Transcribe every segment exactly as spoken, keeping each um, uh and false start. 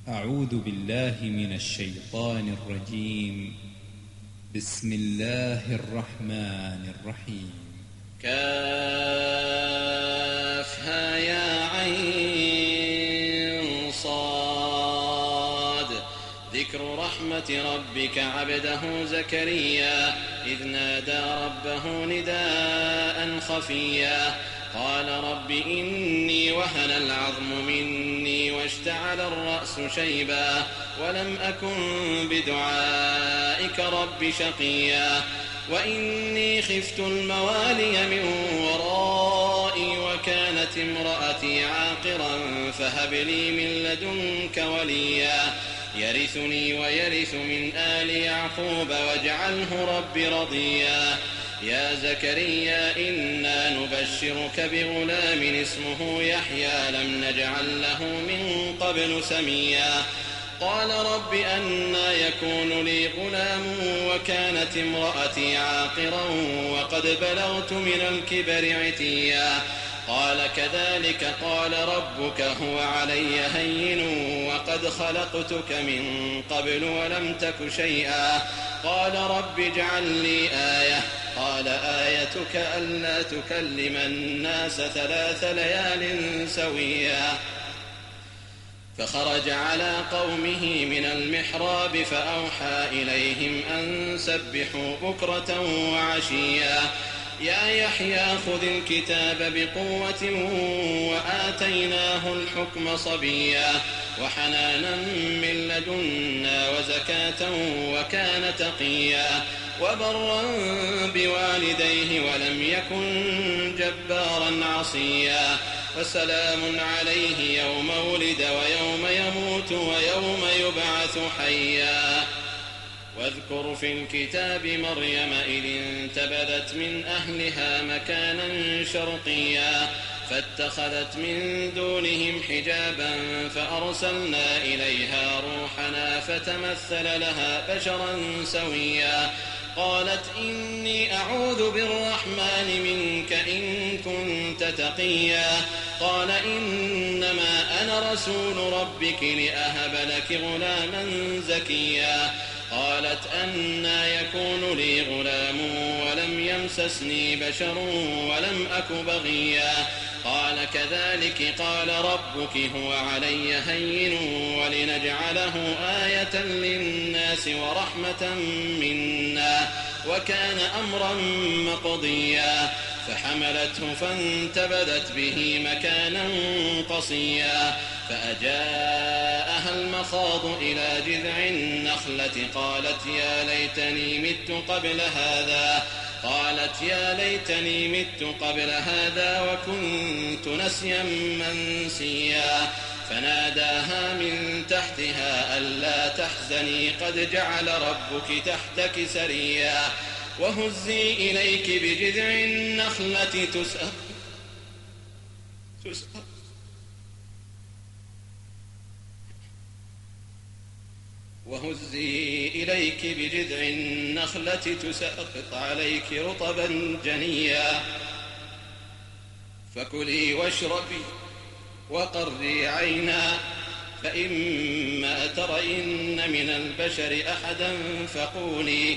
أعوذ بالله من الشيطان الرجيم. بسم الله الرحمن الرحيم. كافها يا عين صاد. ذكر رحمة ربك عبده زكريا إذ نادى ربه نداء خفيا قال رب إني وهن العظم مني واشتعل الرأس شيبا ولم أكن بدعائك رب شقيا وإني خفت الموالي من ورائي وكانت امرأتي عاقرا فهب لي من لدنك وليا يرثني ويرث من آل يعقوب واجعله رب رضيا يا زكريا إنا نبشرك بغلام اسمه يحيى لم نجعل له من قبل سميا قال رب أنى يكون لي غلام وكانت امرأتي عاقرا وقد بلغت من الكبر عتيا قال كذلك قال ربك هو علي هين وقد خلقتك من قبل ولم تك شيئا قال رب اجعل لي آية قال آيتك ألا تكلم الناس ثلاث ليال سويا فخرج على قومه من المحراب فأوحى إليهم أن سبحوا بكرة وعشيا يا يحيى خذ الكتاب بقوة وآتيناه الحكم صبيا وحنانا من لدنا وزكاة وكان تقيا وبرا بوالديه ولم يكن جبارا عصيا وسلام عليه يوم ولد ويوم يموت ويوم يبعث حيا واذكر في الكتاب مريم إذ انتبذت من أهلها مكانا شرقيا فاتخذت من دونهم حجابا فأرسلنا إليها روحنا فتمثل لها بشرا سويا قالت إني أعوذ بالرحمن منك إن كنت تقيا قال إنما أنا رسول ربك لأهب لك غلاما زكيا قالت أنى يكون لي غلام ولم يمسسني بشر ولم أك بغيا قال كذلك قال ربك هو علي هين ولنجعله آية للناس ورحمة منا وكان أمرا مقضيا فحملته فانتبذت به مكانا قصيا فأجاءها المخاض إلى جذع النخلة قالت يا ليتني مت قبل هذا قالت يا ليتني مت قبل هذا وكنت نسيا منسيا فناداها من تحتها ألا تحزني قد جعل ربك تحتك سريا وهزي إليك بجذع النخلة تسأل تسأل وهزي إليك بجذع النخلة تساقط عليك رطبا جنيا فكلي واشربي وقري عينا فإما ترين من البشر أحدا فقولي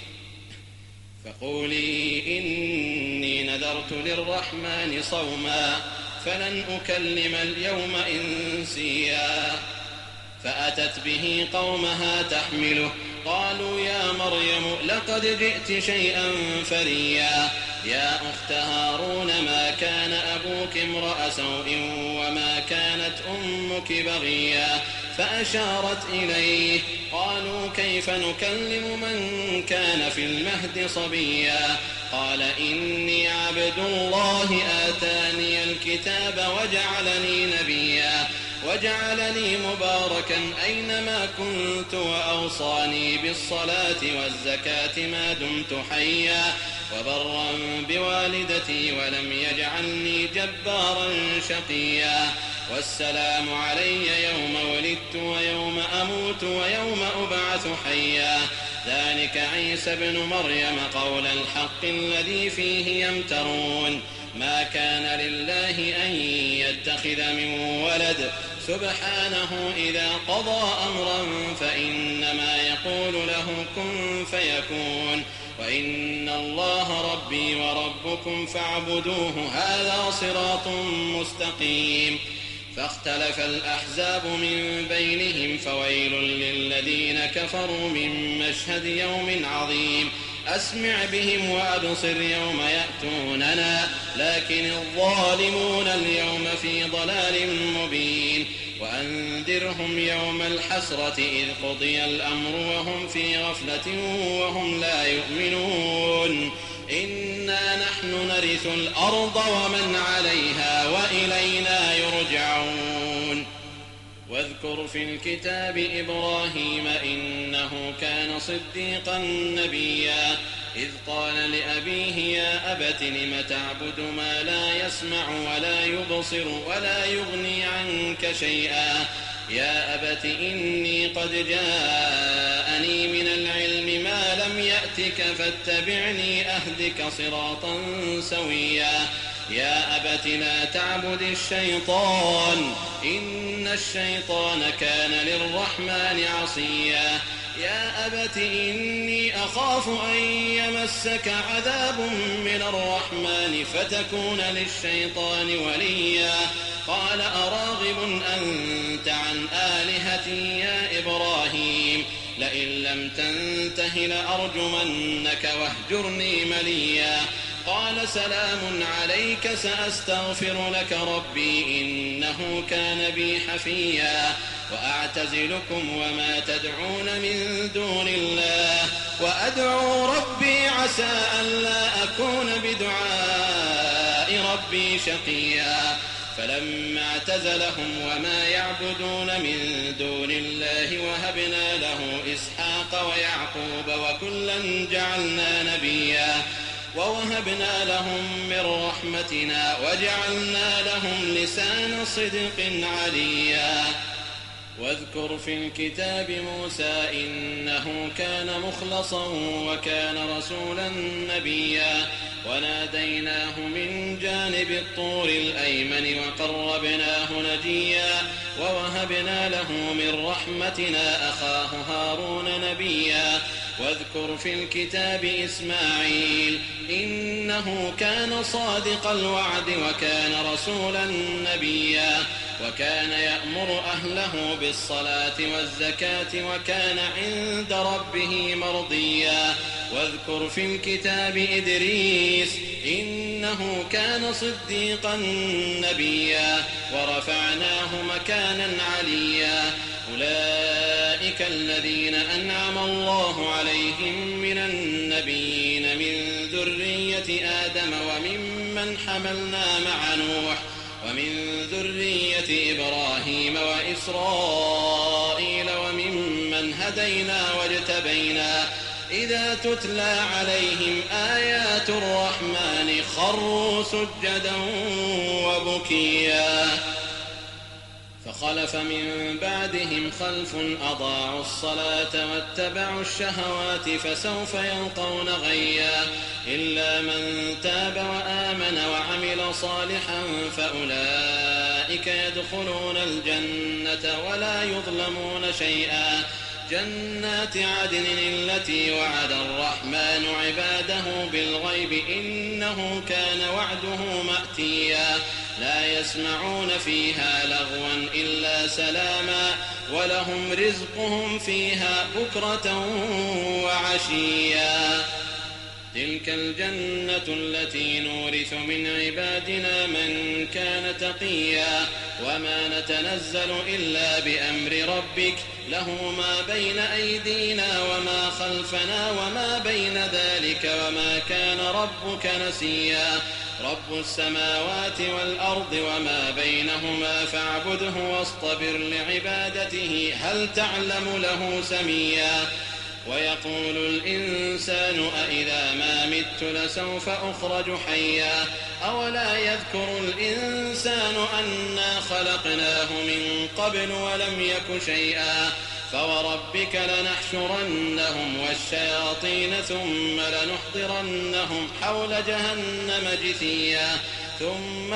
فقولي إني نذرت للرحمن صوما فلن أكلم اليوم إنسيا فأتت به قومها تحمله قالوا يا مريم لقد جئت شيئا فريا يا أخت هارون ما كان أبوك امرأ سوء وما كانت أمك بغيا فأشارت إليه قالوا كيف نكلم من كان في المهد صبيا قال إني عبد الله آتاني الكتاب وجعلني نبيا وجعلني مباركا أينما كنت وأوصاني بالصلاة والزكاة ما دمت حيا وبرا بوالدتي ولم يجعلني جبارا شقيا والسلام علي يوم ولدت ويوم أموت ويوم أبعث حيا ذلك عيسى ابن مريم قول الحق الذي فيه يمترون ما كان لله أن يتخذ من ولد سبحانه إذا قضى أمرا فإنما يقول له كن فيكون وإن الله ربي وربكم فاعبدوه هذا صراط مستقيم. فاختلف الأحزاب من بينهم فويل للذين كفروا من مشهد يوم عظيم. أسمع بهم وأبصر يوم يأتوننا لكن الظالمون اليوم في ضلال مبين. وأنذرهم يوم الحسرة إذ قضي الأمر وهم في غفلة وهم لا يؤمنون. إنا نحن نرث الأرض ومن عليها وإلينا يرجعون. واذكر في الكتاب إبراهيم إنه كان صديقا نبيا إذ قال لأبيه يا أبت لم تعبد ما لا يسمع ولا يبصر ولا يغني عنك شيئا يا أبت إني قد جاءني من العلم ما لم يأتك فاتبعني أهدك صراطا سويا يا أبت لا تعبد الشيطان إن الشيطان كان للرحمن عصيا يا أبت إني أخاف أن يمسك عذاب من الرحمن فتكون للشيطان وليا قال أراغب أنت عن آلهتي يا إبراهيم لئن لم تنته لأرجمنك واهجرني مليا قال سلام عليك سأستغفر لك ربي إنه كان بي حفيا وأعتزلكم وما تدعون من دون الله وأدعو ربي عسى ألا أكون بدعاء ربي شقيا فلما اعتزلهم وما يعبدون من دون الله وهبنا له إسحاق ويعقوب وكلا جعلنا نبيا ووهبنا لهم من رحمتنا وجعلنا لهم لسان صدق عليا واذكر في الكتاب موسى إنه كان مخلصا وكان رسولا نبيا وناديناه من جانب الطور الأيمن وقربناه نجيا ووهبنا له من رحمتنا أخاه هارون نبيا واذكر في الكتاب إسماعيل إنه كان صادق الوعد وكان رسولا نبيا وكان يأمر أهله بالصلاة والزكاة وكان عند ربه مرضيا واذكر في الكتاب إدريس إنه كان صديقا نبيا ورفعناه مكانا عليا أولئك الذين أنعم الله عليهم من النبيين من ذرية آدم وممن حملنا مع نوح ومن ذرية إبراهيم وإسرائيل وممن هدينا واجتبينا إذا تتلى عليهم آيات الرحمن خروا سجدا وبكيا فخلف من بعدهم خلف أضاعوا الصلاة واتبعوا الشهوات فسوف يلقون غيا إلا من تاب وآمن وعمل صالحا فأولئك يدخلون الجنة ولا يظلمون شيئا جنات عدن التي وعد الرحمن عباده بالغيب إنه كان وعده مأتيا لا يسمعون فيها لغوا إلا سلاما ولهم رزقهم فيها بكرة وعشيا تلك الجنة التي نورث من عبادنا من كان تقيا وما نتنزل إلا بأمر ربك له ما بين أيدينا وما خلفنا وما بين ذلك وما كان ربك نسيا رب السماوات والأرض وما بينهما فاعبده واصطبر لعبادته هل تعلم له سميا ويقول الإنسان أإذا ما مت لسوف أخرج حيا أولا يذكر الإنسان أنا خلقناه من قبل ولم يك شيئا فوربك لنحشرنهم والشياطين ثم لنحضرنهم حول جهنم جثيا ثم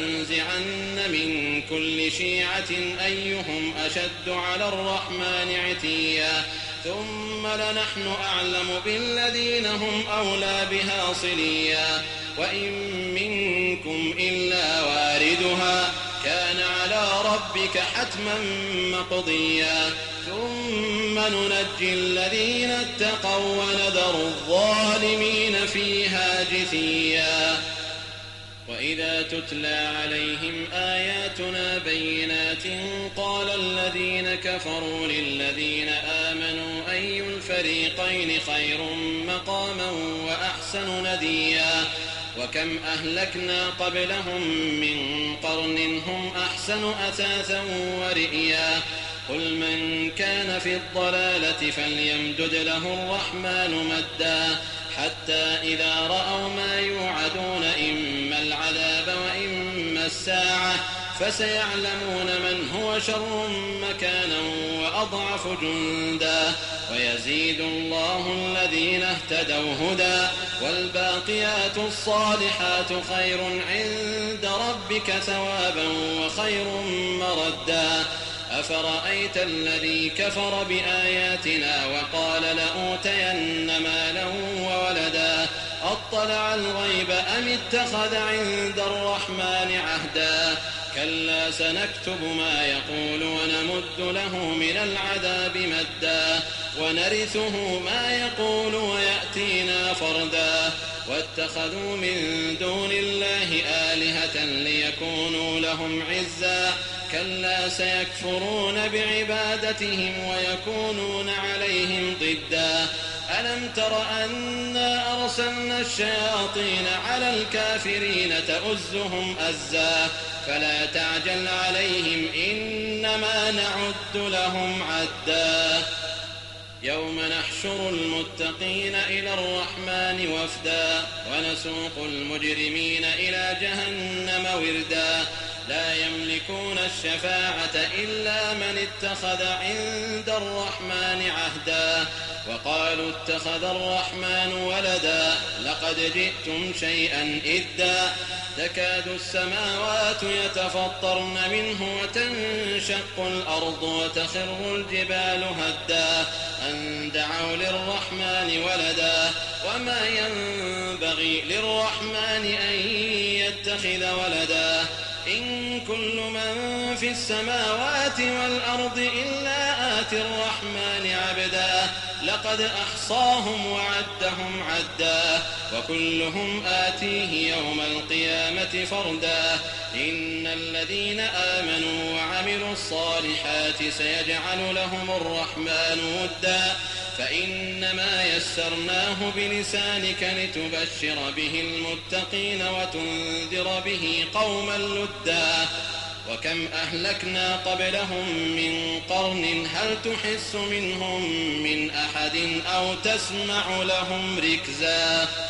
لننزعن من كل شيعة أيهم أشد على الرحمن عتيا ثم لنحن أعلم بالذين هم أولى بها صليا وإن منكم إلا واردها كان على ربك حتما مقضيا ثم ننجي الذين اتقوا ونذر الظالمين فيها جثيا وإذا تتلى عليهم آياتنا بينات قال الذين كفروا للذين آمنوا أي الفريقين خير مقاما وأحسن نديا وكم أهلكنا قبلهم من قرن هم أحسن أثاثا ورئيا قل من كان في الضلالة فليمدد له الرحمن مدا حتى إذا رأوا ما يوعدون إما العذاب وإما الساعة فسيعلمون من هو شر مكانا وأضعف جندا ويزيد الله الذين اهتدوا هدى والباقيات الصالحات خير عند ربك ثوابا وخير مردا أفرأيت الذي كفر بآياتنا وقال لأوتين مالا وولدا أطلع الغيب أم اتخذ عند الرحمن عهدا كلا سنكتب ما يقول ونمد له من العذاب مدا ونرثه ما يقول ويأتينا فردا واتخذوا من دون الله آلهة ليكونوا لهم عزا كلا سيكفرون بعبادتهم ويكونون عليهم ضدا ألم تر أنا أرسلنا الشياطين على الكافرين تؤزهم أزا فلا تعجل عليهم إنما نعد لهم عدا يوم نحشر المتقين إلى الرحمن وفدا ونسوق المجرمين إلى جهنم وردا لا يملكون الشفاعة إلا من اتخذ عند الرحمن عهدا وقالوا اتخذ الرحمن ولدا لقد جئتم شيئا إدا تكاد السماوات يتفطرن منه وتنشق الأرض وتخر الجبال هدا أن دعوا للرحمن ولدا وما ينبغي للرحمن أن يتخذ ولدا إن كل من في السماوات والأرض إلا آتي الرحمن عبدا لقد أحصاهم وعدهم عدا وكلهم آتيه يوم القيامة فردا إن الذين آمنوا وعملوا الصالحات سيجعل لهم الرحمن ودا فإنما يسرناه بلسانك لتبشر به المتقين وتنذر به قوما لدا وكم أهلكنا قبلهم من قرن هل تحس منهم من أحد أو تسمع لهم ركزا